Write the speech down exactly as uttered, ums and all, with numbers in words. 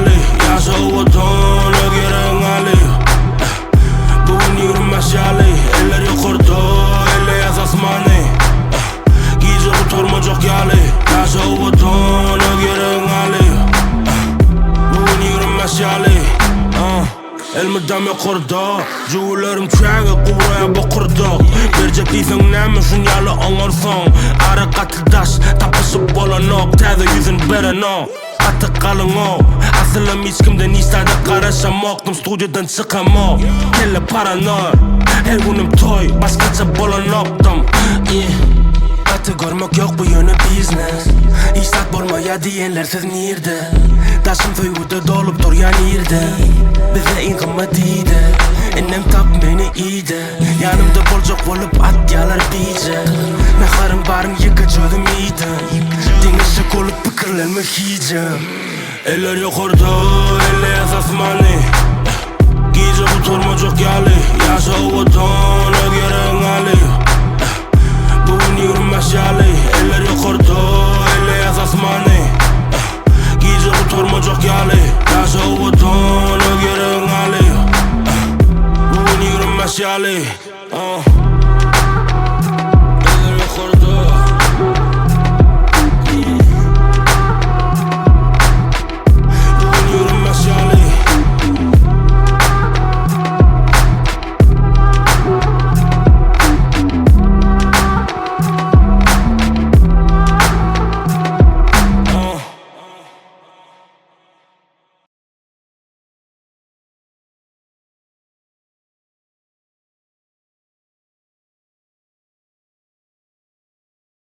yali Yaşavatın ögerin ali Bugün yürünmez yali Eller yukarıda eller yaz asmani Gece oturmayacak yali Yaşavatın ögerin ali Bugün yürünmez yali Elmidem yukarıda Cüvelerim çağı kuvraya bakırda Bercek değilsen neyme şun yalı anlarsan Ara katıldaş tapışıp bolanok Tədə yüzün beren o Atı kalın o Asılım hiç kimden istedi karışamoktım Stüdyodan çıkamok Kelle paranoy Her günüm toy Başkaça bolanoktum yeah. Atı görmek yok bu yönü business İstat bolmaya diyenler siz nerede Taşım föyüde dolup dur ya nerede Bize in kımmadıydı Ennem tap beni iyiydi Yanımda bolcuk olup at yalar bice Meharım barın yıkıcıydım iyiydi Dengişik olup pıkırlarımı yiyeceğim Eller yukarıda eller yaz asmani Gece oturmayacak yali Yaşavatın ögerin ali Bugün yürünmez yali Eller yukarıda eller yaz asmani Gece oturmayacak yali Yaşavatın ögerin ali Bugün yürünmez yali